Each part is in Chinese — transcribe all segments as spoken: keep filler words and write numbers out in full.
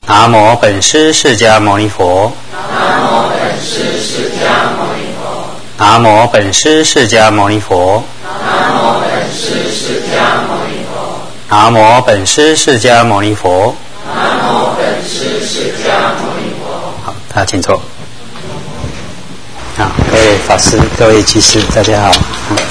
南无本师释迦牟尼佛。 南无本师释迦牟尼佛。 南无本师释迦牟尼佛。 南无本师释迦牟尼佛。 南无本师释迦牟尼佛。 南无本师释迦牟尼佛。 好，大家请坐。好，各位法师、各位居士，大家好。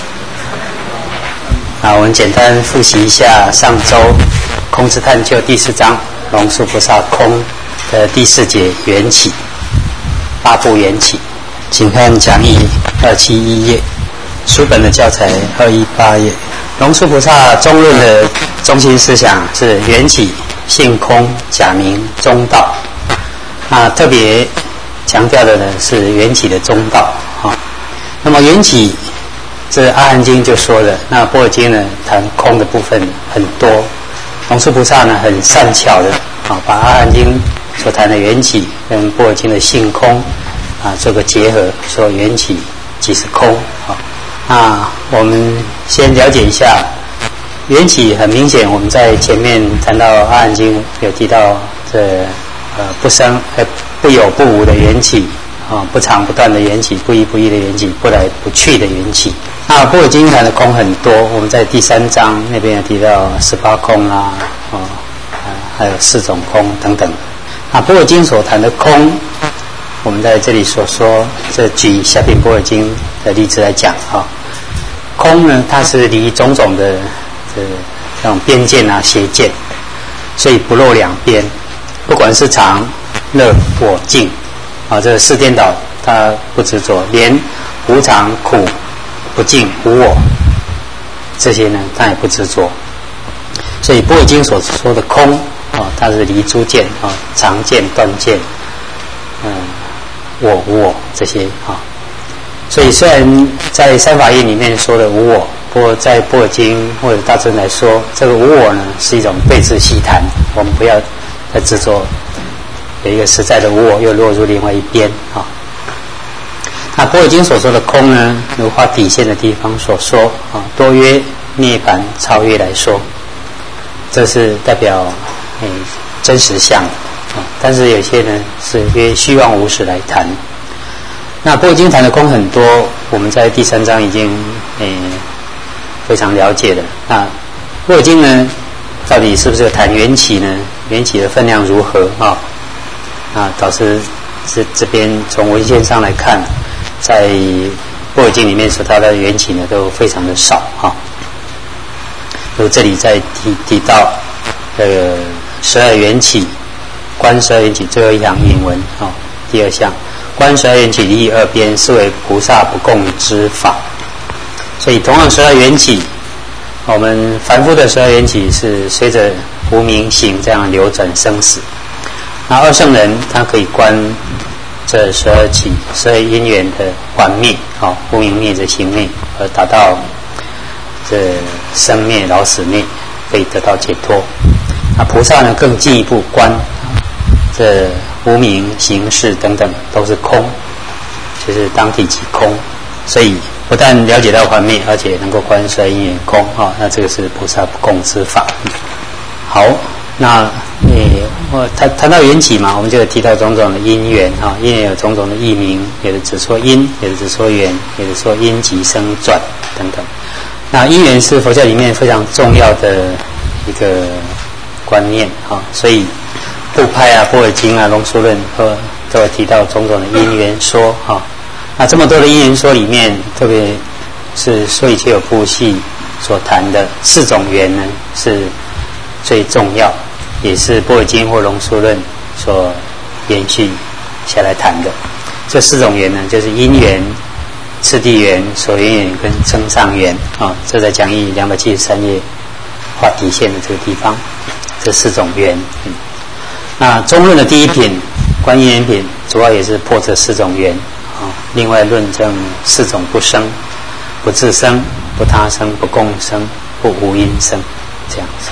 啊，我们简单复习一下上周空之探究第四章龙树菩萨空的第四节缘起，八部缘起，请看讲义二七一页，书本的教材二一八页。龙树菩萨中论的中心思想是缘起、性空、假名、中道。那特别强调的呢是缘起的中道啊。那么缘起，这《阿含经》就说了，那《般若经》呢谈空的部分很多。龙树菩萨呢很善巧的啊，把《阿含经》所谈的缘起跟《般若经》的性空啊做个结合，说缘起即是空啊。那我们先了解一下缘起。很明显，我们在前面谈到《阿含经》有提到这呃不生呃不有不无的缘起啊，不长不断的缘起，不依不异的缘起，不来不去的缘起。那《般若经》谈的空很多，我们在第三章那边有提到十八空啦，哦，还有四种空等等。那《般若经》所谈的空，我们在这里所说，这举下品《般若经》的例子来讲啊，空呢，它是离种种的这这种边见啊、邪见，所以不落两边，不管是常、乐、我、净啊，这个四颠倒，它不执着，连无常、苦、不净、无我这些呢，它也不执着。所以《般若经》所说的空啊，它是离诸见啊，常见、断见，嗯，我、无我这些啊。所以虽然在三法印里面说的无我，不过在《般若经》或者大乘来说，这个无我呢是一种对治习谈，我们不要再执着有一个实在的无我，又落入另外一边啊。那《般若经》所说的空呢，如画底线的地方所说啊，多约涅槃超越来说，这是代表诶真实相啊。但是有些呢是约虚妄无实来谈。那《般若经》谈的空很多，我们在第三章已经诶非常了解了。那《般若经》呢，到底是不是有谈缘起呢？缘起的分量如何啊？啊，导师这这边从文献上来看，在《般若经》里面所谈的缘起呢，都非常的少哈。如这里在提提到这个十二缘起，观十二缘起最后一行引文啊，第二项，观十二缘起离二边，是为菩萨不共之法。所以同样十二缘起，我们凡夫的十二缘起是随着无明行这样流转生死。那二圣人他可以观这十二起、十二因缘的还灭，好、哦，无明灭则行灭，而达到这生灭、老死灭，可以得到解脱。那菩萨呢，更进一步观这无明、行识等等都是空，就是当体即空。所以不但了解到还灭，而且能够观十二因缘空啊、哦，那这个是菩萨不共之法。好，那诶，我谈谈到缘起嘛，我们就有提到种种的因缘啊，因缘有种种的义名，有的只说因，有的只说缘，有的说因即生转等等。那因缘是佛教里面非常重要的一个观念啊，所以部派啊、般若经啊、龙树论都都有提到种种的因缘说啊。那这么多的因缘说里面，特别是说一切有部系所谈的四种缘呢，是最重要，也是般若经或龙树论所延续下来谈的。这四种缘呢，就是因缘、次第缘、所缘缘跟增上缘啊。这在讲义两百七十三页画底线的这个地方，这四种缘。嗯，那中论的第一品观因缘品，主要也是破这四种缘啊。另外论证四种不生、不自生、不他生、不共生、不无因生，这样子。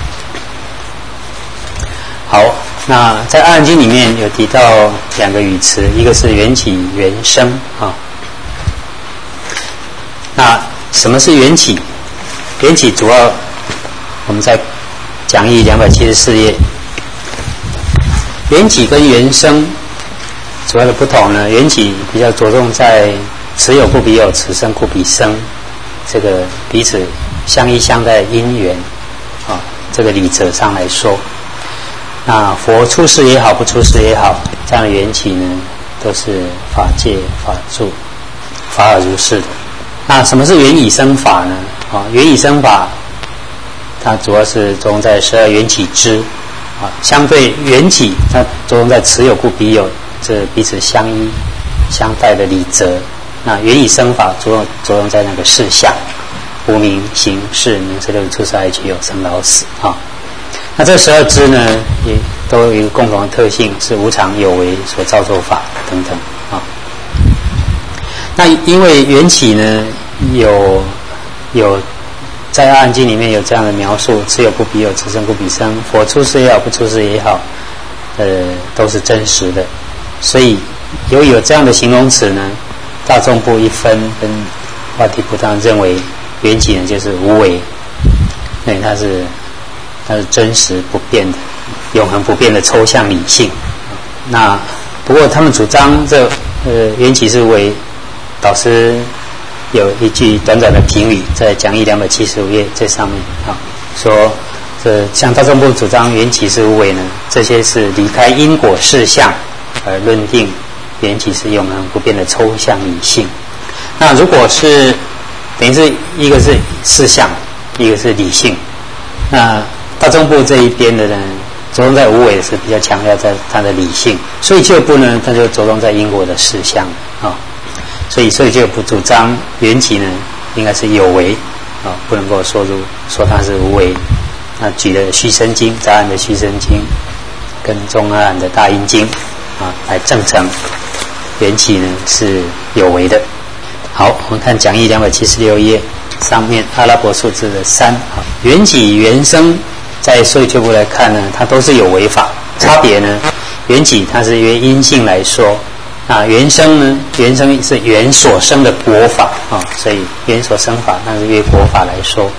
好，那在《阿含经》里面有提到两个语词，一个是缘起、缘生啊。那什么是缘起？缘起主要我们在讲义两百七十四页缘起跟缘生主要的不同呢，缘起比较着重在此有故彼有，此生故彼生，这个彼此相依相待因缘啊，这个理则上来说，那佛出世也好，不出世也好，这样的缘起呢，都是法界法住法尔如是的。那什么是缘以生法呢？啊，缘以生法，它主要是着重在十二缘起支啊，相对缘起，它着重在此有故彼有，这彼此相依相待的理则。那缘以生法着重着重在那个事相，无明行识名色六处色爱取有生老死啊。那这十二支呢，也都有一个共同的特性，是无常有为所造作法等等啊。那因为缘起呢，有有在《阿含经》里面有这样的描述：此有故彼有，此生故彼生。佛出世也好，不出世也好，呃，都是真实的。所以由于有这样的形容词呢，大众部一分跟瓦提普当认为缘起呢就是无为，对，它是它是真实不变的、永恒不变的抽象理性。那不过他们主张这呃缘起是无为，导师有一句短短的评语在讲义两百七十五页这上面啊，说这像大众部主张缘起是无为呢，这些是离开因果事项而论定缘起是永恒不变的抽象理性。那如果是等于是一个是事项，一个是理性，那大众部这一边的人着重在无为是比较强调在它的理性，所以旧部呢，它就着重在因果的事项啊。所以所以就不主张缘起呢应该是有为啊，不能够说入说它是无为。那举了续生经、杂案的续生经跟中阿含的大阴经啊来证成缘起呢是有为的。好，我们看讲义两百七十六页上面阿拉伯数字的三啊，缘起缘生在所以旧部来看呢，它都是有为法，差别呢，缘起它是约因性来说。啊，缘生呢？缘生是缘所生的果法啊，所以缘所生法，那是约果法来说。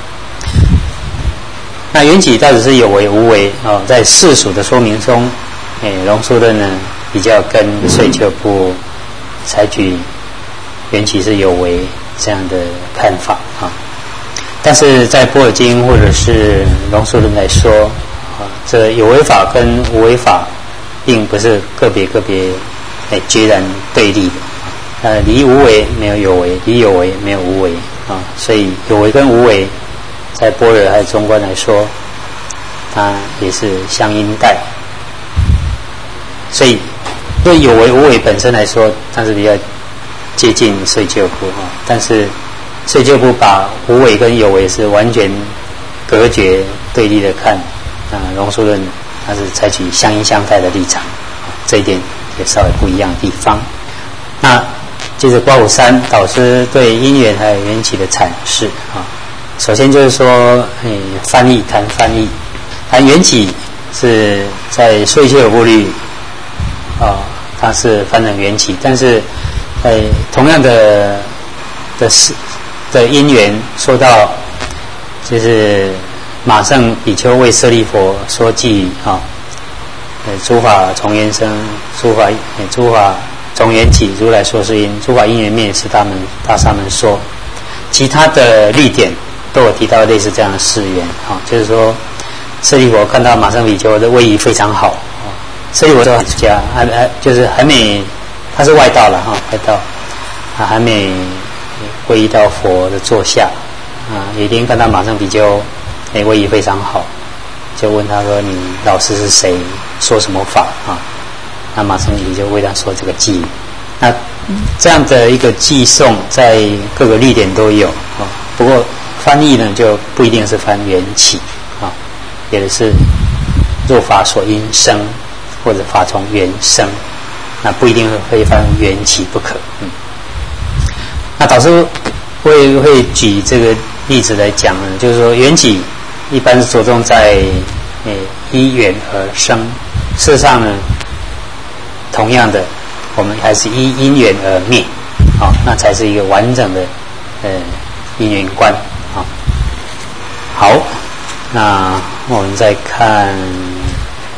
那缘起到底是有为无为啊？在世俗的说明中，诶，龙树论呢比较跟所旧部采取缘起是有为这样的看法啊。但是在般若经或者是龙树论来说啊，这有为法跟无为法，并不是个别个别。哎，截然对立的，呃，离无为没有有为，离有为没有无为啊，所以有为跟无为，在般若还有中观来说，它也是相应带。所以，对有为无为本身来说，它是比较接近所以旧部啊，但是所以旧部把无为跟有为是完全隔绝对立的看，啊，龙树论它是采取相应相待的立场，这一点也稍微不一样的地方。那接着刮胡三导师对因缘还有缘起的阐释啊，首先就是说，哎，翻译谈翻译，谈缘起是在所以旧有部律啊，它是翻成缘起，但是哎，同样的的事的因缘说到，就是马胜比丘为舍利佛说偈语啊。诸法从缘生，诸法诸法从缘起，如来说是因，诸法因缘灭，是大门大沙门说。其他的律典都有提到类似这样的誓言啊，就是说舍利佛看到马胜比丘的威仪非常好啊，舍利佛说家还还就是还没，他是外道了哈，外道啊还没皈依到佛的座下啊，有一天看到马胜比丘哎威仪非常好，就问他说：“你老师是谁？说什么法啊？”那马胜比丘为他说这个偈语。那这样的一个偈颂在各个律典都有啊，不过翻译呢就不一定是翻缘起啊，有的是若法所因生，或者法从缘生，那不一定会翻缘起不可。嗯，那导师会会举这个例子来讲呢，就是说缘起一般是着重在诶依缘而生，事实上呢，同样的，我们还是依因缘而灭，啊、哦，那才是一个完整的呃因缘观啊、哦。好，那我们再看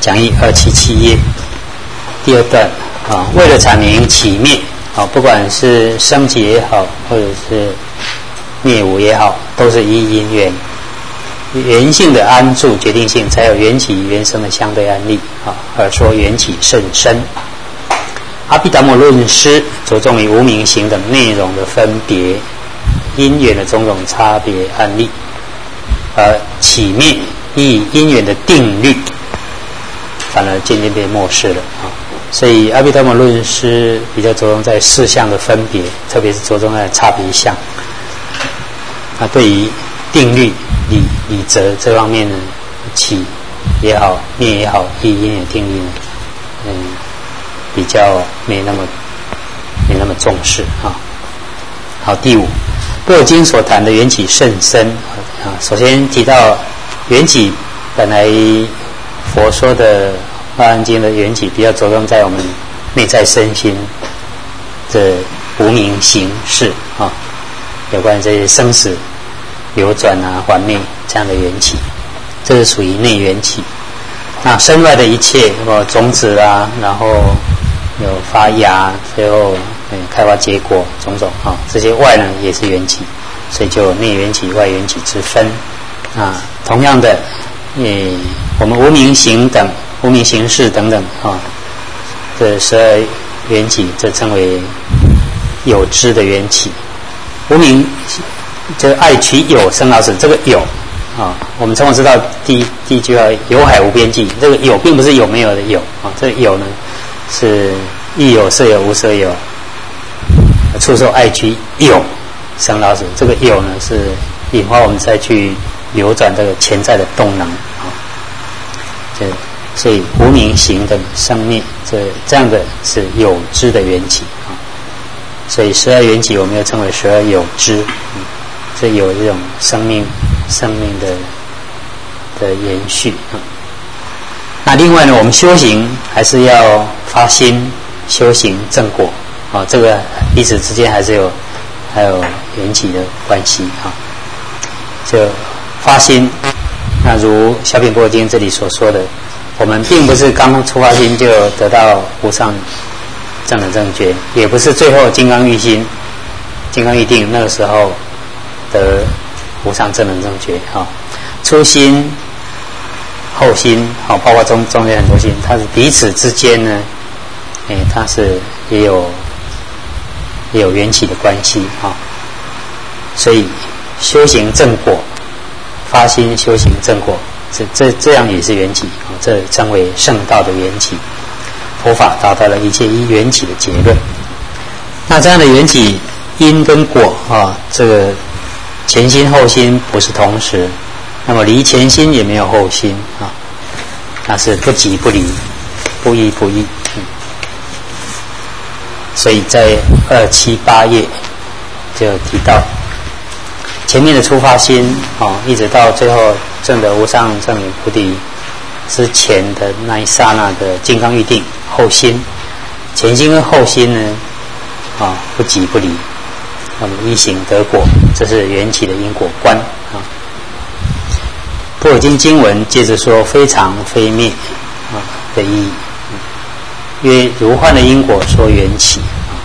讲义二七七页第二段啊，为了阐明起灭啊，不管是升起也好，或者是灭无也好，都是依因缘。缘性的安住决定性，才有缘起缘生的相对案例啊，而说缘起甚深。阿毗达摩论师着重于无明行等内容的分别，因缘的种种差别案例，而起灭依因缘的定律，反而渐渐被漠视了啊。所以阿毗达摩论师比较着重在事项的分别，特别是着重在差别相。那对于定律理理则这方面呢，起也好，灭也好，依因缘定律呢，嗯，比较没那么没那么重视啊。好，第五，般若经所谈的缘起甚深啊。首先提到缘起，本来佛说的《华严经》的缘起比较着重在我们内在身心的无明行识啊，有关这些生死流转啊、还灭这样的缘起，这是属于内缘起。那身外的一切，什么种子啊，然后有发芽，最后嗯开花结果，种种啊，这些外呢也是缘起，所以就有内缘起、外缘起之分啊。同样的，嗯，我们无明行等、无明行识等等啊，这十二缘起，这称为有知的缘起。无明就爱取有生老死，这个有啊，我们从我知道第一第一句话有海无边际，这个有并不是有没有的有啊，这个有呢是亦有色有无色有，触受爱取有生老死，这个有呢是引发我们再去流转这个潜在的动能啊，这所以无明行等生灭，这这样的是有知的缘起啊，所以十二缘起我们又称为十二有知。嗯，这有这种生命生命的的延续啊。那另外呢，我们修行还是要发心修行正果啊，这个彼此之间还是有还有缘起的关系啊。就发心，那如小品般若经这里所说的，我们并不是刚出发心就得到无上正等正觉，也不是最后金刚喻心、金刚喻定那个时候得无上正等正觉啊。初心、后心，好，包括中中间很多心，它是彼此之间呢，哎，它是也有也有缘起的关系啊。所以修行正果，发心修行正果，这这这样也是缘起啊，这称为圣道的缘起。佛法达到了一切依缘起的结论。那这样的缘起因跟果啊，这个前心后心不是同时，那么离前心也没有后心啊，那是不即不离，不依不异。嗯，所以在二七八页就提到前面的出发心啊，一直到最后证得无上正等菩提之前的那一刹那的金刚喻定，后心前心跟后心呢啊不即不离，那么依行得果，这是缘起的因果观啊。般若经经文接着说非常非灭啊的意义，曰如幻的因果说缘起啊，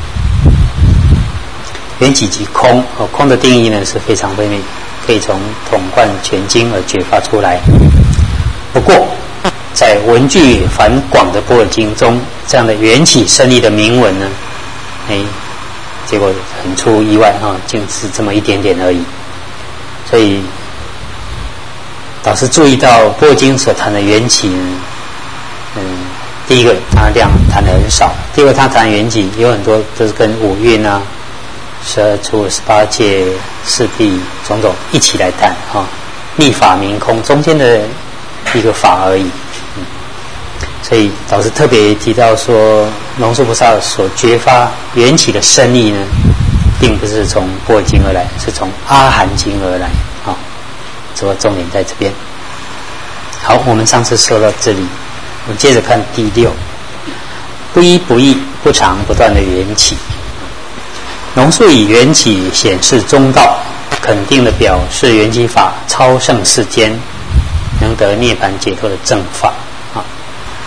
缘起即空啊，空的定义呢是非常非灭，可以从统贯全经而觉发出来。不过在文句繁广的般若经中，这样的缘起胜利的铭文呢，哎，结果很出意外啊，竟是这么一点点而已。所以导师注意到般若经所谈的缘起呢，嗯，第一个它量谈的很少，第二个它谈缘起有很多都是跟五蕴啊、十二处、十八界、四谛种种一起来谈啊，密法明空中间的一个法而已。嗯，所以导师特别提到说，龙树菩萨所觉发缘起的深意呢，并不是从般若经而来，是从阿含经而来啊。这个重点在这边。好，我们上次说到这里，我们接着看第六，不依不异、不常不断的缘起。龙树以缘起显示中道，肯定的表示缘起法超胜世间，能得涅槃解脱的正法啊。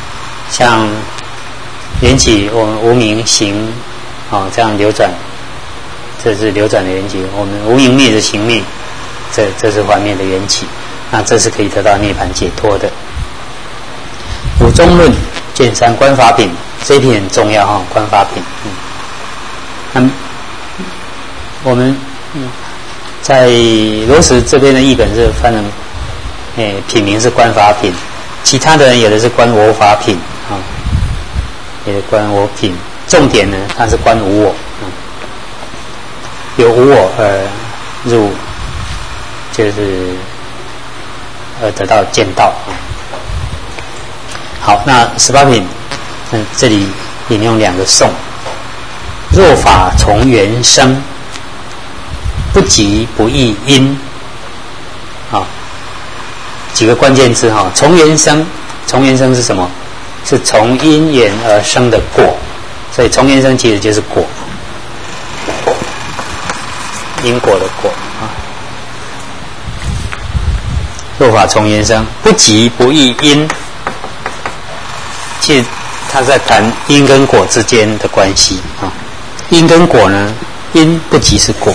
像缘起，我们无明行，啊，这样流转，这是流转的缘起。我们无明灭的行灭，这这是幻灭的缘起。那这是可以得到涅槃解脱的。五中论卷三观法品，这一品很重要哈、哦，观法品。嗯，那么我们嗯在罗什这边的译本是翻成，诶，品名是观法品，其他的人有的是观我法品啊，也是观我品。重点呢，它是观无我，嗯，有无我而入，就是而得到见道啊。好，那十八品，嗯，这里引用两个颂：若法从缘生，不即不异因。啊，几个关键字哈，从缘生，从缘生是什么？是从因缘而生的果，所以从缘生其实就是果，因果的果啊。若法从缘生，不即不异因。其实他在谈因跟果之间的关系啊。因跟果呢，因不即是果，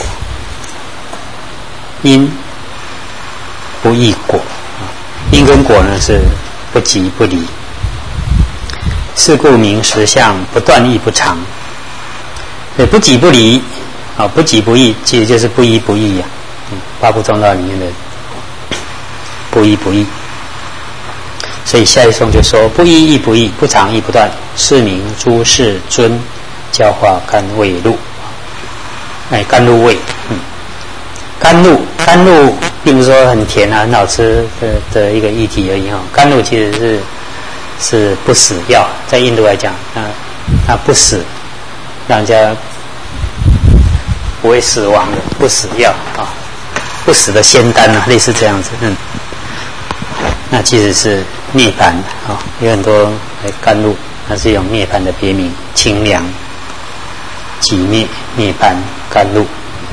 因不异果啊。因跟果呢是不即不离，是故名实相，不断亦不长。对，不即不离啊，不即不异，其实就是不依不异啊。嗯，八部中道里面的不依不异。所以下一颂就说：不依亦不异，不长亦不断，是名诸世尊，教化甘味路。哎，甘露味，嗯，甘露，甘露并不是说很甜啊、很好吃的的一个议题而已哈。甘露其实是是不死药，在印度来讲，啊，它不死，让人家不会死亡的不死药啊，不死的仙丹啊，类似这样子，嗯。那其实是涅槃啊，有很多甘露，它是用涅槃的别名，清凉、寂灭、涅槃、甘露。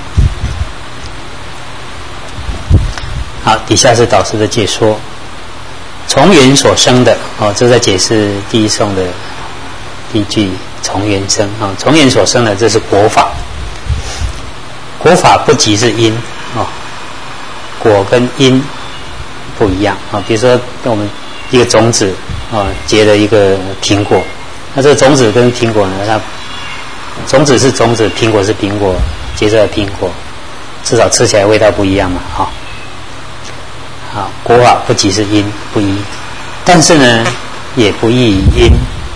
好，底下是导师的解说，从缘所生的哦，这在解释第一颂的第一句从缘生啊，从缘所生的这是果法，果法不即是因哦，果跟因不一样啊，比如说我们一个种子啊结了一个苹果，那这个种子跟苹果呢，它种子是种子，苹果是苹果，结出来苹果，至少吃起来味道不一样嘛，哈、哦。好，果法不即是因，不依，但是呢，也不异因。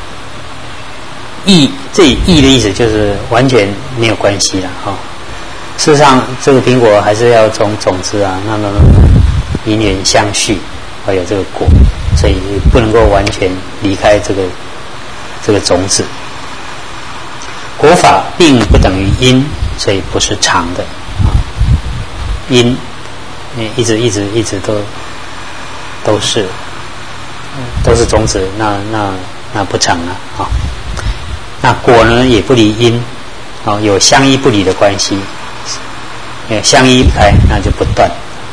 异，这里异的意思就是完全没有关系了，哈、哦。事实上，这个苹果还是要从种子啊，慢慢慢慢因缘相续，会有这个果，所以不能够完全离开这个这个种子。果法并不等于因，所以不是常的啊。因，一直一直一直都都是都是种子，那那那不成了啊。那果呢也不离因，啊，有相依不离的关系，相依开那就不断。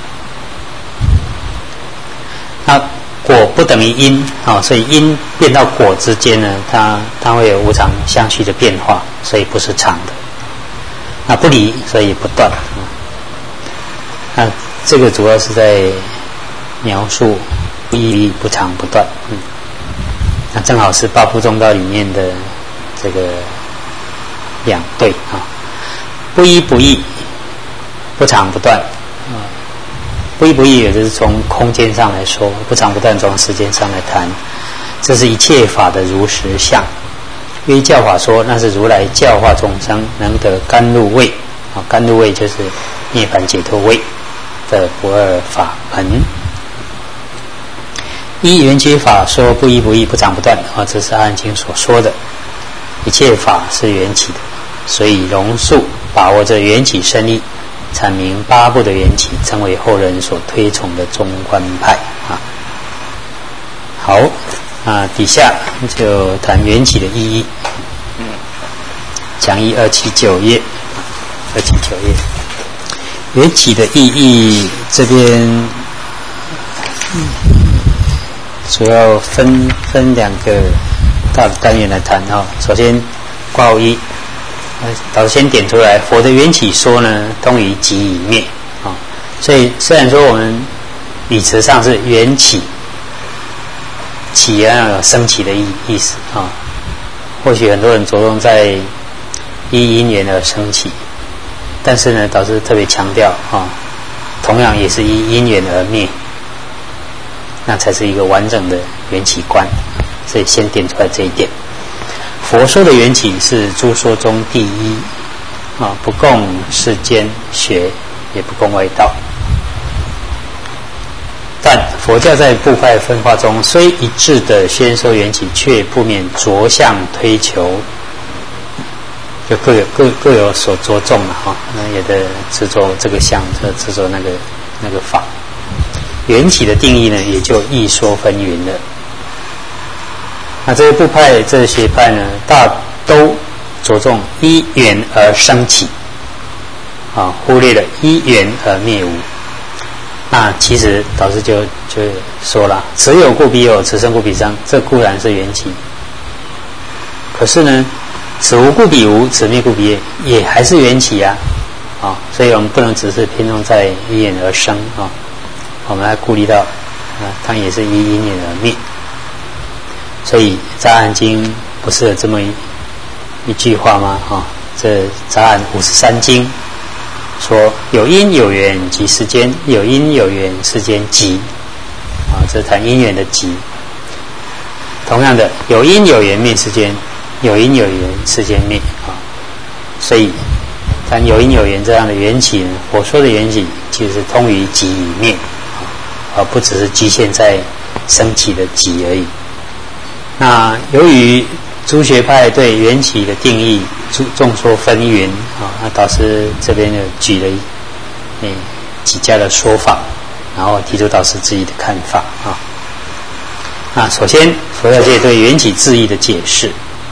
那果不等于因啊，所以因变到果之间呢，它它会有无常相续的变化，所以不是常的。那不离，所以不断。那这个主要是在描述不依不常不断。嗯，那正好是八部中道里面的这个两对啊，不依不异，不常不断。不依不异，也就是从空间上来说，不常不断从时间上来谈，这是一切法的如实相。约教法说，那是如来教化众生能得甘露味啊，甘露味就是涅槃解脱味的不二法门。依缘觉法说不依不异，不常不断啊，这是阿含经所说的，一切法是缘起的，所以龙树把握着缘起生意。阐明八部的缘起，成为后人所推崇的中观派啊。好，啊，底下就谈缘起的意义。嗯，讲义二七九页，二七九页，缘起的意义这边、嗯、主要分分两个大单元来谈哈、哦。首先括号一，导师先点出来，佛的缘起说呢，通于即已灭啊、哦。所以虽然说我们语词上是缘起，起要有升起的意意思啊、哦。或许很多人着重在依因缘而升起，但是呢，导师特别强调啊、哦，同样也是依因缘而灭。那才是一个完整的缘起观，所以先点出来这一点。佛说的缘起是诸说中第一啊，不共世间学，也不共外道。但佛教在部派分化中，虽一致的宣说缘起，却不免着相推求，就各有各各有所着重了哈。那有的执着这个相，这执着那个那个法。缘起的定义呢，也就一说纷纭了。那这些部派、这些学派呢，大都着重依缘而生起，啊，忽略了依缘而灭无。那其实导师就就说了，此有故彼有，此生故彼生，这固然是缘起。可是呢，此无故彼无，此灭故彼灭，也还是缘起啊，啊，所以我们不能只是偏重在依缘而生啊。我们还顾虑到，啊，它也是依因缘而灭，所以《杂案经》不是有这么一一句话吗？啊、哦，这《杂案》五十三经说有因有缘即世间，有因有缘世间即，啊，这谈因缘的即。同样的，有因有缘灭世间，有因有缘世间灭啊，所以谈有因有缘这样的缘起呢，我说的缘起其实是通于即与灭。而不只是局限在升起的即而已。那由于诸学派对缘起的定义众说纷纭啊，那导师这边就举了嗯几家的说法，然后提出导师自己的看法啊。那首先佛教界对缘起字义的解释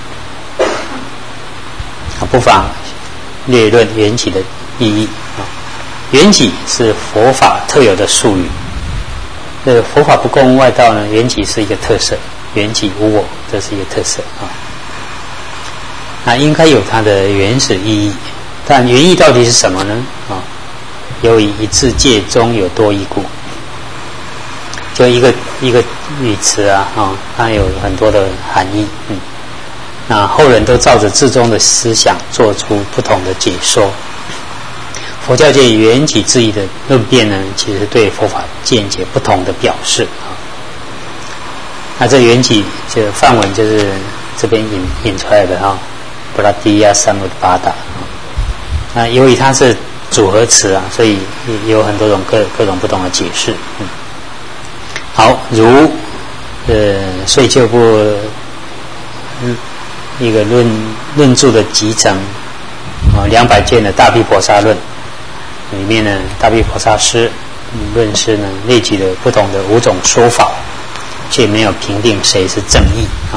啊，不妨略论缘起的意义啊。缘起是佛法特有的术语。这个佛法不共外道呢，缘起是一个特色，缘起无我，这是一个特色啊。那应该有它的原始意义，但原意到底是什么呢？啊，由于一字界中有多义故，就一个一个语词啊，啊，它有很多的含义，嗯，那后人都照着字中的思想做出不同的解说。佛教界缘起字义的论辩呢，其实对佛法见解不同的表示啊。那这缘起这个梵文就是这边引引出来的哈，布拉迪亚三维巴达。那由于它是组合词啊，所以也有很多种各各种不同的解释。嗯，好，如呃税旧部嗯一个论论著的集成啊，两百卷的大毗婆沙论。里面呢，大毗婆沙师论师呢列举了不同的五种说法，却没有评定谁是正义啊。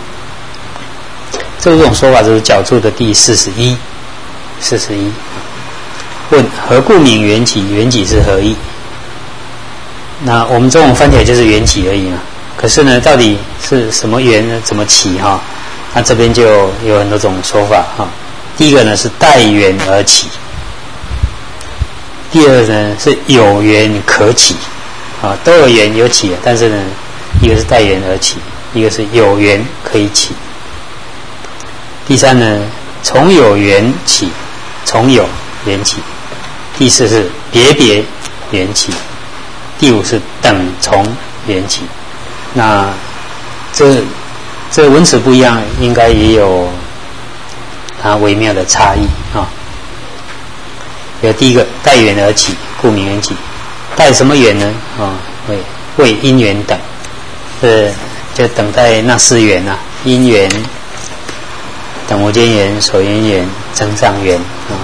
这五种说法就是角注的第四十一，四十一。问何故名缘起？缘起是何意？那我们中文翻起来就是缘起而已嘛。可是呢，到底是什么缘呢？怎么起哈？那这边就有很多种说法哈。第一个呢是待缘而起。第二呢是有缘可起，啊，都有缘有起，但是呢，一个是待缘而起，一个是有缘可以起。第三呢，从有缘起，从有缘起。第四是别别缘起，第五是等从缘起。那这这文词不一样，应该也有它微妙的差异啊。有第一个待缘而起，故名缘起。待什么缘呢？啊，为为因缘等，是就等待那四缘啊，因缘、等无间缘、所缘缘、增上缘啊。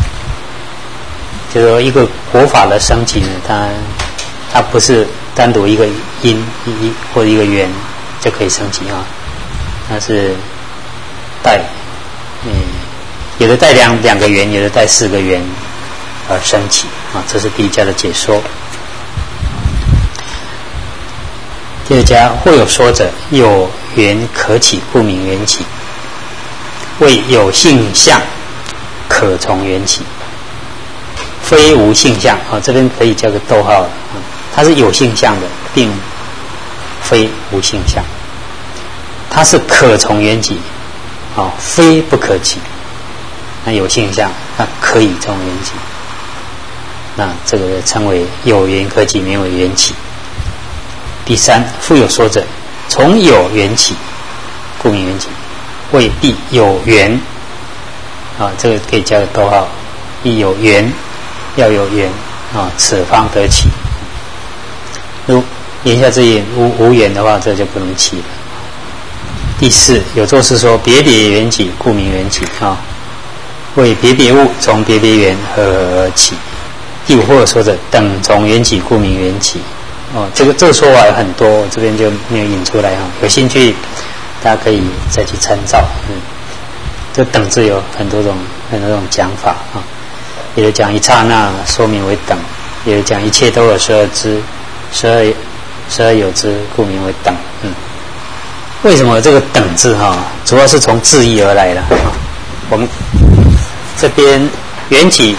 就是说，一个佛法的升起呢，它它不是单独一个因一或者一个缘就可以升起啊，它是带嗯，有的带两两个缘，有的带四个缘而升起啊，这是第一家的解说。 第二家或有说者，有缘可起，故名缘起。谓有性相，可从缘起。非无性相啊，这边可以加个逗号了。它是有性相的，并非无性相。它是可从缘起，啊，非不可起。那有性相，那可以从缘起。那这个称为有缘可起，名为缘起。第三，复有说者，从有缘起，故名缘起。谓必有缘，啊，这个可以加个逗号，必有缘，要有缘啊，此方得起。如言下之意，无无缘的话，这就不能起了。第四，有作是说，别别缘起，故名缘起啊。谓别别物从别别缘合合而起。第五，或有说者，等从缘起，故名缘起。哦，这个这个说法有很多，我这边就没有引出来哈。有兴趣，大家可以再去参照。嗯，这等字有很多种很多种讲法啊。有的讲一刹那说明为等，有的讲一切都有十二支，十二十二有之，故名为等。嗯，为什么这个等字哈，主要是从字义而来的。我们这边缘起。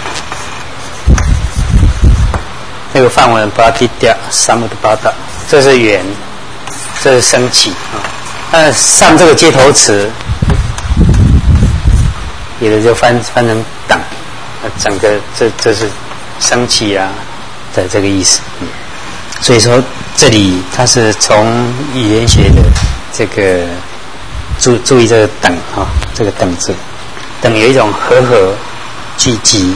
这个范文把它低掉，三木的八道，这是缘，这是升起啊。那上这个接头词，有的就翻翻成等，整个这这是升起啊的这个意思。嗯，所以说这里它是从语言学的这个注注意这个等啊，这个等字，等有一种和合聚集。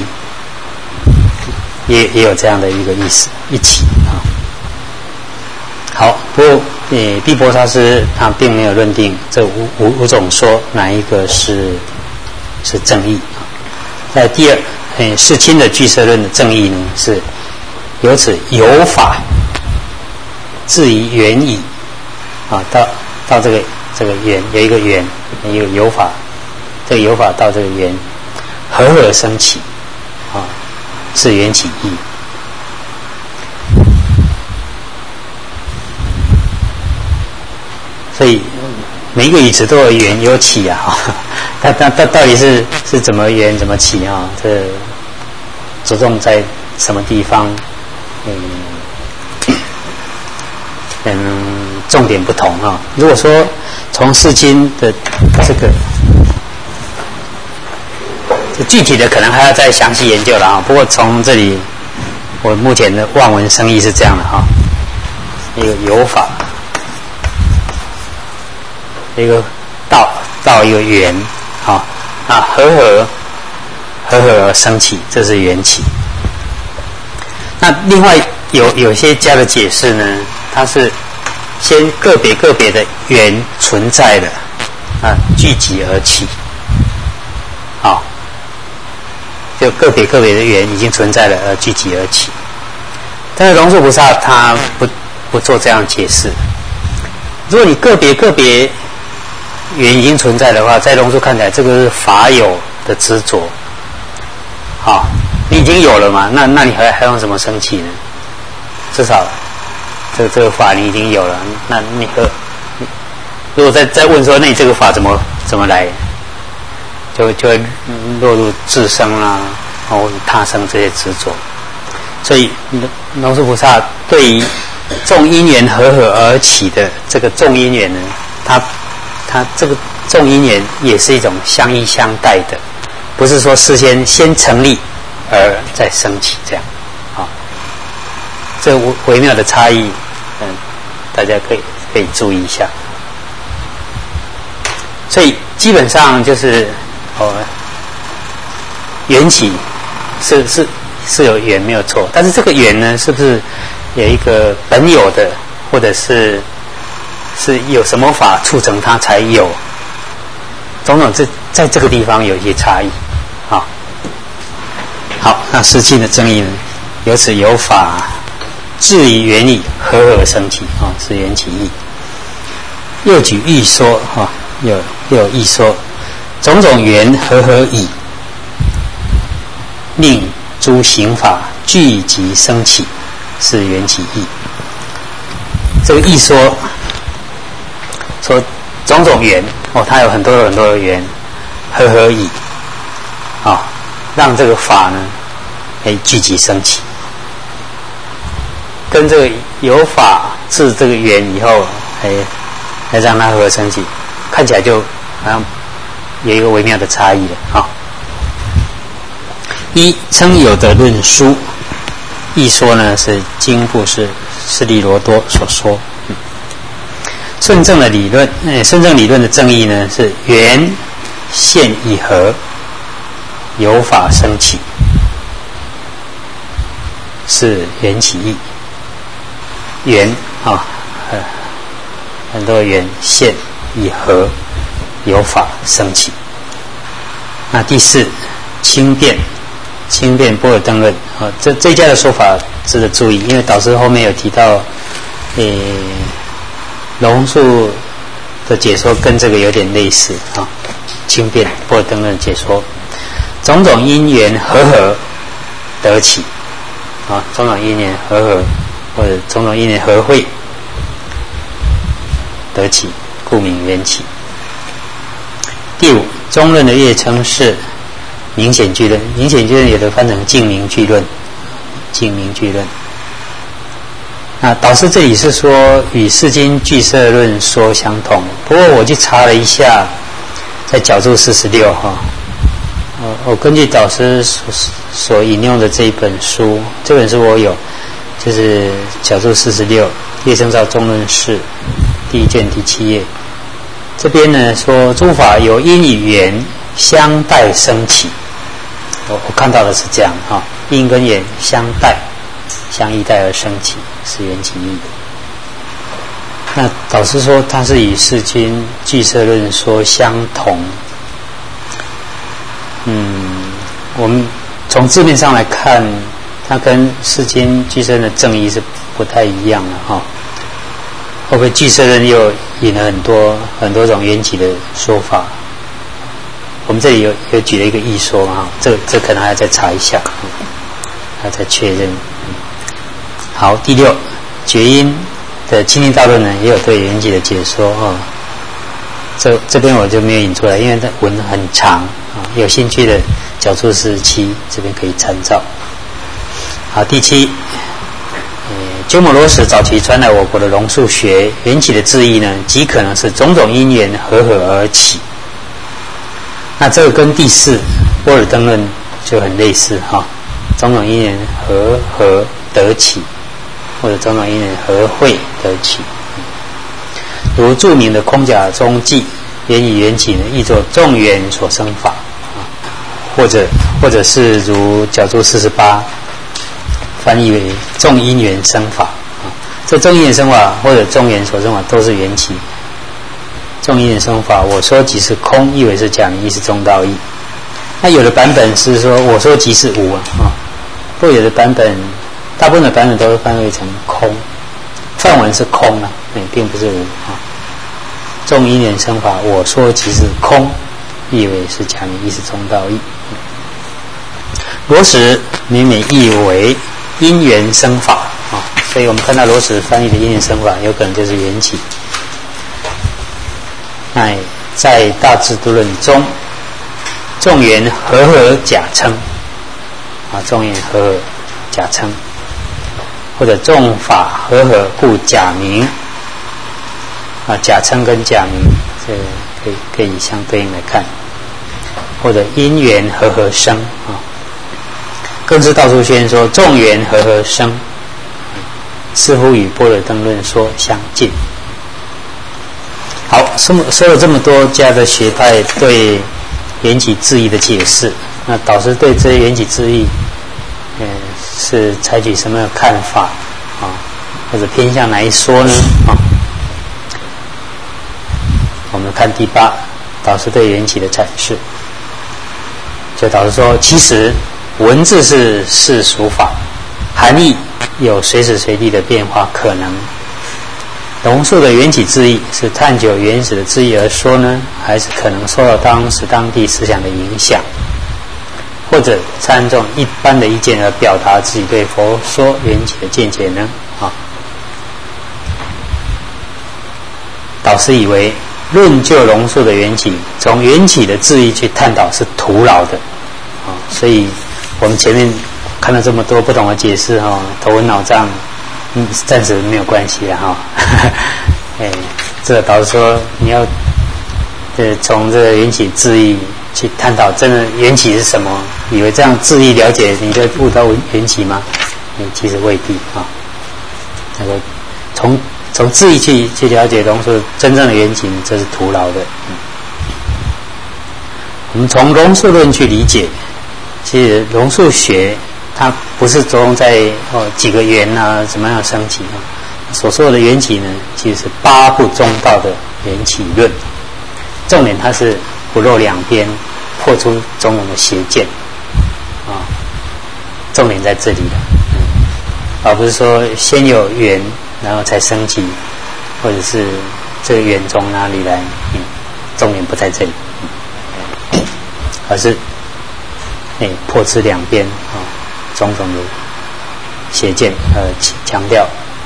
也也有这样的一个意思，一起啊。好，不过呃，毕钵沙师他并没有认定这五五五种说哪一个是是正义啊。那第二，呃，世亲的俱舍论的正义呢是由此有法至于缘矣啊，到到这个这个缘有一个缘，有一个有法，这个有法到这个缘合合升起啊。是缘起义，所以每一个语词都有缘有起啊。它它它到底是是怎么缘怎么起啊？这着重在什么地方？嗯嗯，重点不同啊。如果说从世亲的这个。具体的可能还要再详细研究了啊。不过从这里，我目前的望文生义是这样的哈：一个有法，一个道，道一个缘，啊啊合合合合而升起，这是缘起。那另外有有些家的解释呢，它是先个别个别的缘存在的啊，聚集而起，好。就个别个别的缘已经存在了，而聚集而起。但是龙树菩萨他不不做这样解释。如果你个别个别缘已经存在的话，在龙树看起来，这个是法有的执着。好，你已经有了嘛？那那你还还用什么生气呢？至少这这个法你已经有了，那你和如果再再问说，那你这个法怎么怎么来？就就会落入自生啊，或者他生这些执着。所以龙树菩萨对于众因缘合合而起的这个众因缘呢，他他这个众因缘也是一种相依相待的，不是说事先先成立而再升起这样。啊，这微妙的差异，嗯，大家可以可以注意一下。所以基本上就是。哦，缘起是是是有缘没有错，但是这个缘呢，是不是有一个本有的，或者是是有什么法促成它才有？种种这在这个地方有一些差异。好，好，那世亲的正义呢，由此有法至于缘义，合合升起啊，是缘起义。又举义说啊，又又有义说。种种缘合合矣，令诸行法聚集生起，是缘起义。 这个一说说种种缘哦，它有很多很多的缘，和合以啊、哦，让这个法呢可以聚集升起，跟这个有法治这个缘以后，哎，来让它和合升起，看起来就好像有一个微妙的差异了啊、哦。一称有的论书，一说呢是经部是释利罗多所说。嗯，顺正的理论，呃，顺正理论的正义呢是缘现以合，有法生起，是缘起义。缘啊，呃，很多缘现以合，有法生起。那第四，轻便。轻便波尔登论啊，这这一家的说法值得注意，因为导师后面有提到，诶，龙树的解说跟这个有点类似啊。轻便波尔登论解说，种种因缘和合得起啊，种种因缘和合或者种种因缘合会得起，故名缘起。第五，中论的乐称是明显句论，明显句论有的翻成净明句论，净明句论。那导师这里是说与释经俱舍论说相同，不过我去查了一下，在角注四十六哈，我根据导师所所引用的这一本书，这本书我有，就是角注四十六，叶生照中论释第一卷第七页，这边呢说诸法有因与缘相待生起。我我看到的是这样哈、哦，因跟缘相待，相依待而生起，是缘起义。那导师说它是与释经俱舍论说相同。嗯，我们从字面上来看，它跟释经俱舍论的正义是不太一样的哈、哦。会不会俱舍论又引了很多很多种缘起的说法？我们这里有有举了一个异说啊，这这可能还要再查一下，还要再确认。好，第六，觉因的清净道论呢，也有对缘起的解说哦。这这边我就没有引出来，因为它文很长啊，有兴趣的角注四十七这边可以参照。好，第七，呃，鸠摩罗什早期传来我国的龙树学缘起的智义呢，极可能是种种因缘和合而起。那这个跟第四波尔登论就很类似哈、哦，种种因缘和合得起，或者种种因缘和会得起。如著名的空假中记，缘以缘起呢，译作众缘所生法啊，或者或者是如角注四十八，翻译为众因缘生法啊。这众因缘生法或者众缘所生法都是缘起。众因缘生法，我说即是空，意为是假名，意是中道义。那有的版本是说我说即是无啊，啊，不过有的版本，大部分的版本都会翻译成空，梵文是空啊，哎，并不是无啊。众因缘生法，我说即是空，意为是假名，意是中道义。罗什每每译为因缘生法啊，所以我们看到罗什翻译的因缘生法，有可能就是缘起。那在大智度论中，众缘和合假称啊，众缘和合假称，或者众法和合故假名啊，假称跟假名这可以可以相对应来看，或者因缘和合生啊，更是道出宣说众缘和合生，似乎与波罗登论说相近。好，说了这么多家的学派对缘起智义的解释，那导师对这些缘起智义，呃，是采取什么样的看法啊？或者偏向哪一说呢？啊，我们看第八，导师对缘起的阐释。就导师说，其实文字是世俗法，含义有随时随地的变化可能。龙树的缘起智义是探究原始的智义而说呢，还是可能受到当时当地思想的影响，或者参众一般的意见而表达自己对佛说缘起的见解呢？啊， 导师以为论就龙树的缘起，从缘起的智义去探讨是徒劳的啊，所以我们前面看了这么多不同的解释哈，头昏脑胀，嗯，暂时没有关系了哈。哎，这个导师说你要呃从这个缘起智义去探讨真的缘起是什么，以为这样智义了解你就悟到缘起吗？哎，其实未必啊。那个从从智义去去了解龙树真正的缘起，这是徒劳的。嗯、我们从龙树论去理解，其实龙树学它不是着重在哦几个缘啊怎么样升起啊，所说的缘起呢，其实是八部中道的缘起论，重点它是不露两边，破出种种的邪见啊，重点在这里的，嗯、而不是说先有缘然后才升起，或者是这个缘从哪里来，嗯，重点不在这里，嗯、而是哎破斥两边啊种种的邪见，呃强调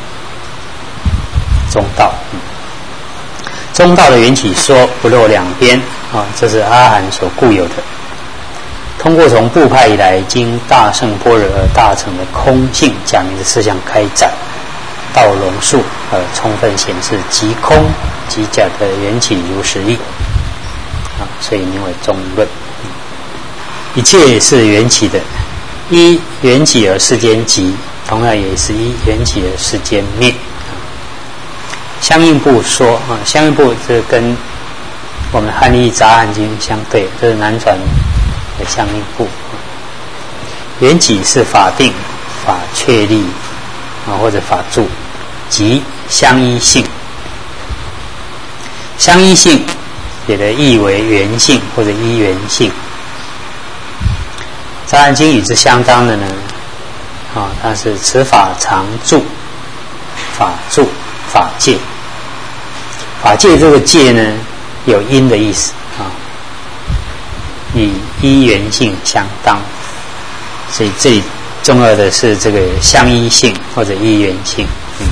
中道。嗯中道的缘起说不露两边啊，这是阿含所固有的。通过从部派以来经大乘般若而大乘的空性假名的思想开展，到龙树而充分显示即空即假的缘起如实义啊，所以名为中论。一切是缘起的，依缘起而世间即，同样也是依缘起而世间灭。相应部说啊，相应部这跟我们汉译杂含经相对，这是南传的相应部。缘起是法定、法确立啊，或者法住，即相依性。相依性也得译为缘性或者依缘性。杂含经与之相当的呢，啊，它是此法常住，法住。法界，法界这个界呢，有因的意思啊，与依缘性相当，所以这里重要的是这个相依性或者依缘性。嗯，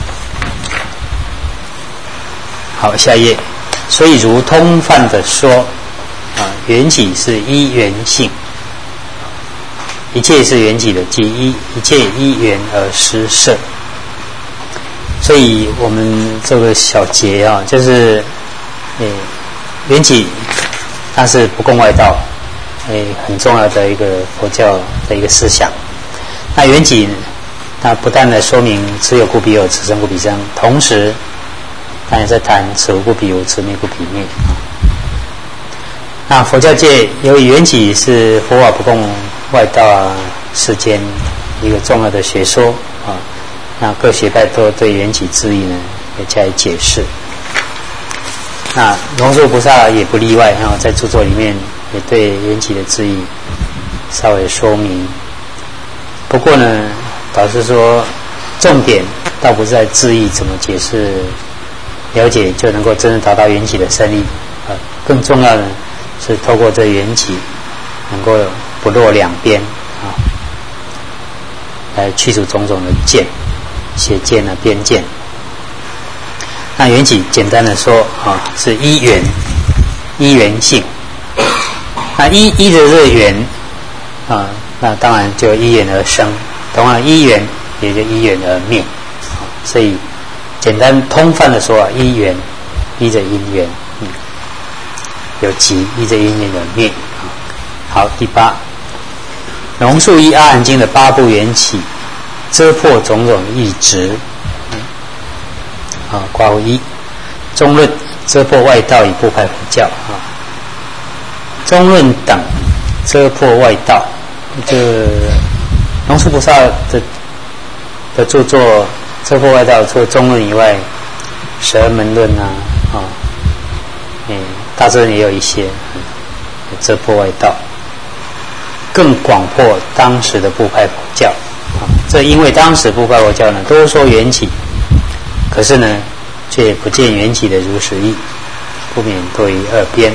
好，下一页。所以如通泛的说啊，缘起是依缘性，一切是缘起的，即依一切依缘而施设。所以我们这个小节啊，就是，诶，缘起它是不共外道，诶，很重要的一个佛教的一个思想。那缘起，它不但来说明此有故彼有，此生故彼生，同时，它也在谈此无故彼无，此灭故彼灭啊。那佛教界由于缘起是佛法不共外道世间一个重要的学说啊。那各学派都对缘起智义呢也加以解释。那龙树菩萨也不例外啊，在著作里面也对缘起的智义稍微说明。不过呢，导师说重点倒不是在智义怎么解释了解就能够真正达到缘起的胜利啊，更重要的是透过这缘起能够不落两边啊，来去除种种的见。邪见啊，边见。那缘起简单的说啊，是依缘，依缘性。那依依的这个缘啊，那当然就依缘而生，同样依缘也就依缘而灭。啊，所以简单通泛的说啊，依缘依着因缘，嗯，有集依着因缘有灭。啊，好，第八，龙树依阿含经的八部缘起。遮破种种异执，嗯，啊，括弧一，中论遮破外道与部派佛教啊，中论等遮破外道，这龙树菩萨的的著作遮破外道，除了中论以外，十二门论啊，啊，嗯，大智论也有一些，嗯，遮破外道，更广破当时的部派佛教。这因为当时部派佛教呢都说缘起，可是呢却不见缘起的如实义，不免多于二边。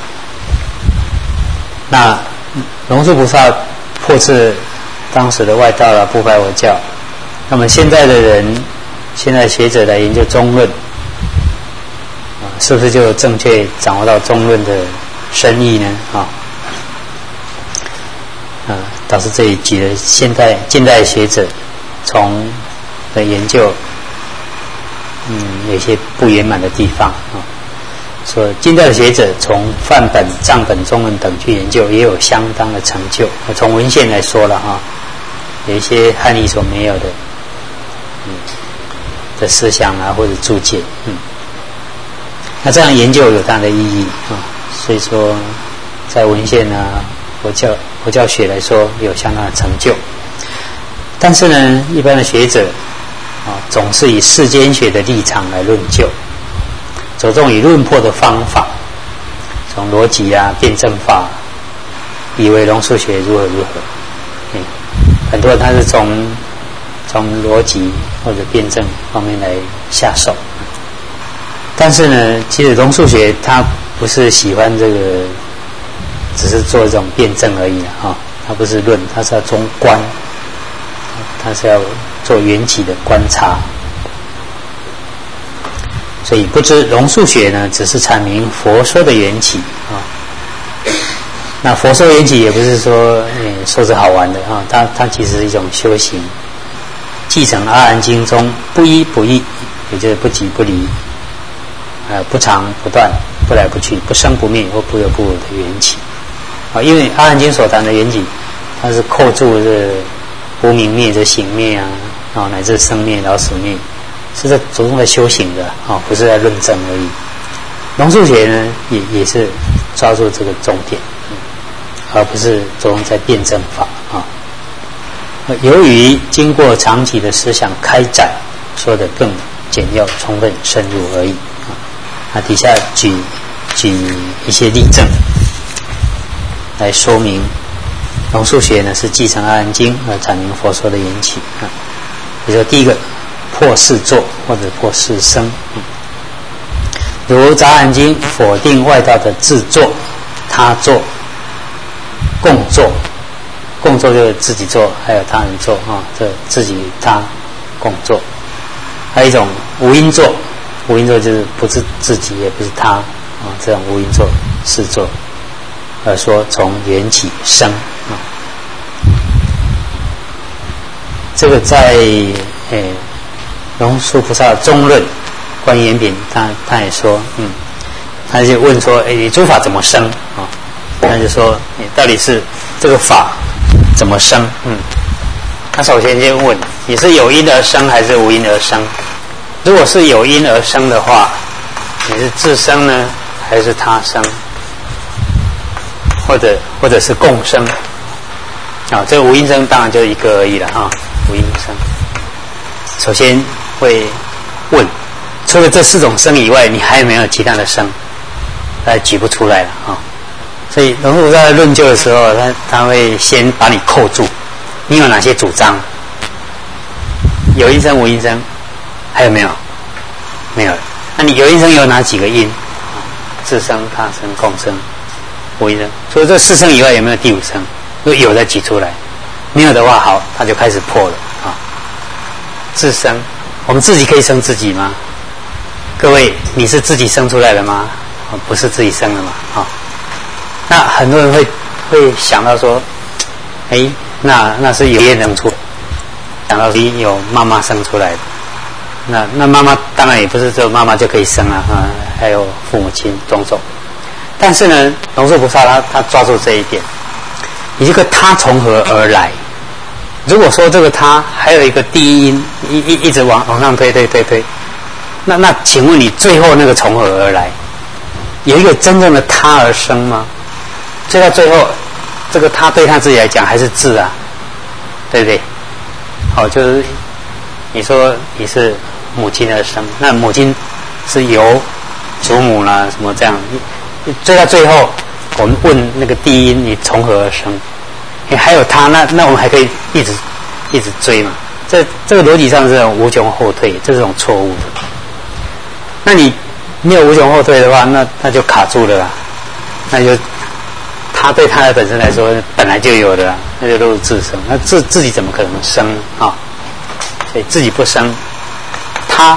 那龙树菩萨破斥当时的外道啦、部派佛教，那么现在的人，现在学者来研究中论啊， 是不是就正确掌握到中论的深意呢？啊、呃，导致这里举了现代近代学者从的研究，嗯，有些不圆满的地方啊。说近代的学者从范本、藏本、中文等去研究，也有相当的成就。从文献来说了哈，有一些汉译所没有的，嗯，的思想啊或者注解，嗯，那这样研究有它的意义啊。所以说，在文献啊、佛教佛教学来说，有相当的成就。但是呢，一般的学者啊，总是以世间学的立场来论救。着重以论破的方法，从逻辑啊、辩证法，以为龙树学如何如何。嗯，很多人他是从从逻辑或者辩证方面来下手，但是呢，其实龙树学他不是喜欢这个，只是做这种辩证而已啊、哦，他不是论，他是要中观，他是要做缘起的观察。所以不知龙树学呢，只是阐明佛说的缘起啊。那佛说缘起也不是说，嗯，说是好玩的啊，它它其实是一种修行，继承阿含经中不依不异，也就是不即不离，呃，不长不断，不来不去，不生不灭或不有不有的缘起啊。因为阿含经所谈的缘起，它是扣住这无明灭、这行灭啊，啊，乃至生灭、老死灭。是在着重在修行的啊，不是在论证而已。龙树学呢，也也是抓住这个重点，嗯、而不是着重在辩证法啊。由于经过长期的思想开展，说的更简要、充分、深入而已啊。那底下举举一些例证来说明，龙树学呢是继承阿含经而阐明佛说的缘起啊。比如说第一个。破世作或者破世生，嗯、如杂含经否定外道的自作、他作、共作，共作就是自己做，还有他人做啊，这自己他共作。还有一种无因作，无因作就是不是自己也不是他啊，这种无因作世作，而说从缘起生啊，这个在诶。龙树菩萨中论关于缘品，他他也说，嗯，他就问说，哎，你诸法怎么生啊？他就说，你到底是这个法怎么生？嗯，他首先就问，你是有因而生还是无因而生？如果是有因而生的话，你是自生呢，还是他生？或者或者是共生？啊，这个无因生当然就一个而已了啊，无因生。首先会问，除了这四种生以外，你还有没有其他的生？他举不出来了啊、哦。所以龙树在论究的时候，他他会先把你扣住，你有哪些主张？有因生、无因生，还有没有？没有了。那你有因生有哪几个因？自生、他生、共生、无因生。除了这四生以外，有没有第五生？如果有，再举出来；没有的话，好，他就开始破了啊。自生，我们自己可以生自己吗？各位，你是自己生出来的吗？不是自己生的嘛？啊、哦，那很多人会会想到说，哎，那那是有业生出，想到有妈妈生出来的，那那妈妈当然也不是只有妈妈就可以生啊，啊，还有父母亲种种。但是呢，龙树菩萨他他抓住这一点，你这个他从何而来？如果说这个他还有一个第一因，一一一直往往上推推推推，那那请问你最后那个从何而来？有一个真正的他而生吗？最到最后，这个他对他自己来讲还是自啊，对不对？好，就是你说你是母亲而生，那母亲是由祖母啦什么这样，追到最后，我们问那个第一因，你从何而生？还有他，那那我们还可以一直一直追嘛？这这个逻辑上是无穷后退，这是种错误的。那你没有无穷后退的话，那那就卡住了啦。那就他对他的本身来说本来就有的啦，那就都是自生。那自自己怎么可能生啊？所以自己不生，他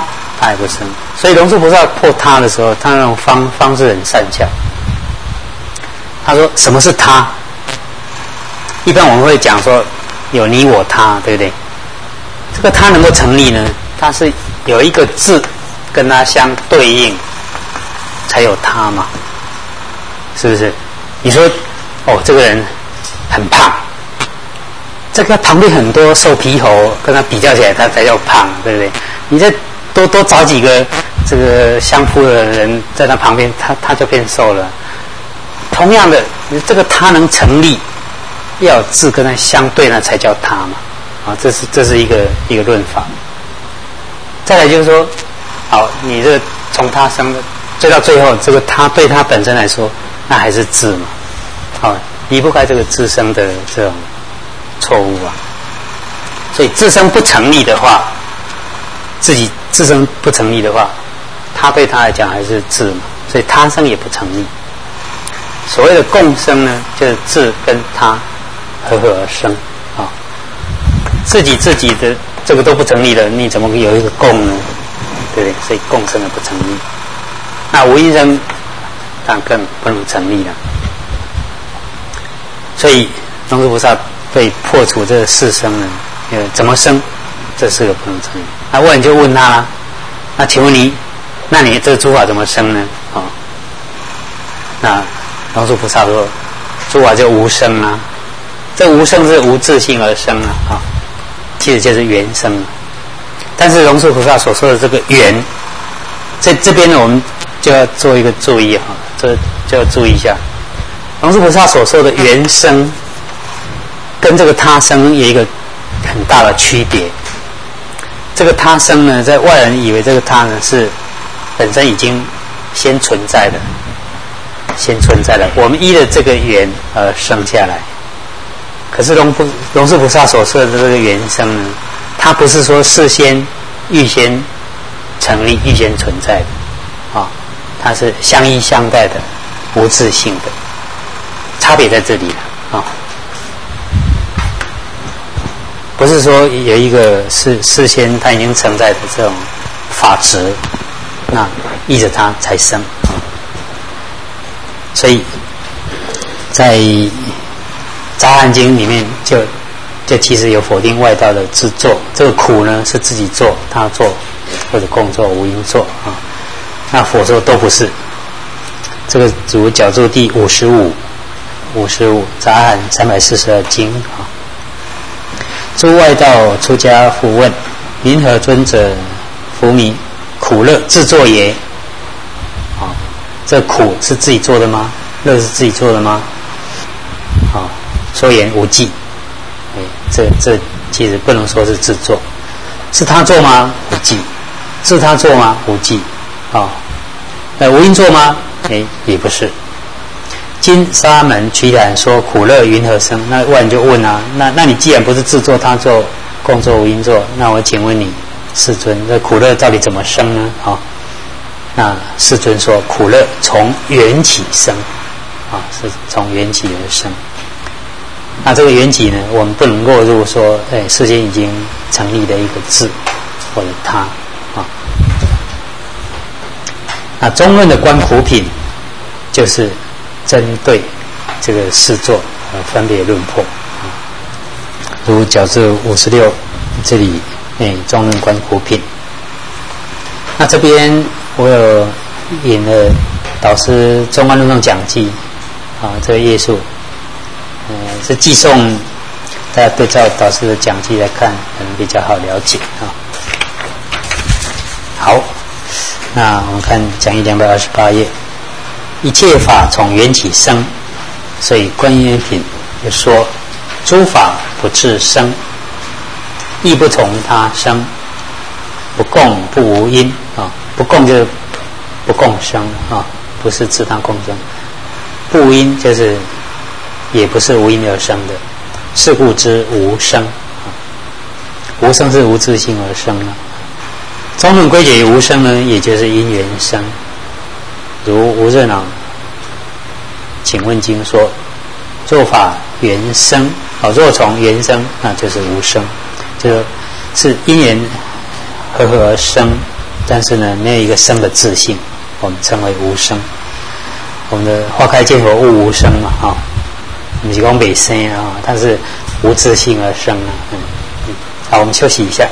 他也不生。所以龙树菩萨破他的时候，他那种方方式很善巧。他说什么是他？一般我们会讲说有你我他，对不对？这个他能够成立呢，它是有一个字跟它相对应才有他嘛，是不是？你说哦，这个人很胖，这个旁边很多瘦皮猴跟他比较起来，他才叫胖，对不对？你再多多找几个这个相扑的人在他旁边，他他就变瘦了。同样的，这个他能成立，要有字跟它相对，那才叫他嘛。啊，这是这是一个一个论法。再来就是说，好，你这从他生的追到最后，这个他对他本身来说，那还是字嘛。好，离不开这个自生的这种错误啊。所以自生不成立的话，自己自生不成立的话，他对他来讲还是字嘛，所以他生也不成立。所谓的共生呢，就是自跟他合合而生啊。自己自己的这个都不成立了，你怎么有一个共呢？对不对？所以共生的不成立。那无因生当然更不能成立了。所以龙树菩萨对破除这四生呢，呃，怎么生？这四个不能成立。那问就问他啦，那请问你，那你这个诸法怎么生呢？哦，那龙树菩萨说，诸法就无生啊。这无生是无自性而生啊，啊、哦，其实就是缘生啊。但是龙树菩萨所说的这个缘，在这边呢，我们就要做一个注意哈，这就要注意一下。龙树菩萨所说的缘生，跟这个他生有一个很大的区别。这个他生呢，在外人以为这个他呢是本身已经先存在的，先存在的，我们依了这个缘而生下来。可是龙菩龙树菩萨所说的这个缘生呢，它不是说事先预先成立、预先存在的，啊、哦，它是相依相待的、无自性的，差别在这里了啊。哦，不是说有一个事事先它已经存在的这种法执，那依着它才生啊。所以在《杂含经》里面就就其实有否定外道的自作，这个苦呢是自己做、他做或者共做、无因做啊。那佛说都不是。这个如角注第五十五、五十五杂含三百四十二经啊。诸外道出家复问：云何尊者伏迷苦乐自作也？啊，这苦是自己做的吗？乐是自己做的吗？啊，说言无记。哎，这这其实不能说是自作，是他做吗？无记。是他做吗？无记。啊，那无因做吗？哎，也不是。今沙门瞿昙说苦乐云何生？那外人就问啊，那那你既然不是自作他作共作无因作，那我请问你世尊，这苦乐到底怎么生呢？啊、哦，那世尊说苦乐从缘起生，啊、哦，是从缘起而生。那这个缘起呢，我们不能落入说，哎，世间已经成立的一个字或者他啊、哦。那中论的观苦品就是针对这个四作呃分别论破，如角注五十六这里哎中论观苦品。那这边我有引了导师中观论众讲记啊，这个页数，呃是寄送大家对照导师的讲记来看，可能比较好了解啊。好，那我们看讲义两百二十八页。一切法从缘起生，所以观音品就说：诸法不自生，亦不从他生，不共不无因啊，不共就是不共生啊，不是自他共生；不无因就是也不是无因而生的，是故知无生啊。无生是无自性而生啊。中论归结于无生呢，也就是因缘生。如无热恼请问经说：若法缘生，哦，若从缘生，那就是无生，就是是因缘合合而生， 但是呢，没有一个生的自性，我们称为无生。我们的花开见佛悟无生嘛，啊、哦，不是讲没生啊，但是无自性而生啊。嗯嗯，好，我们休息一下。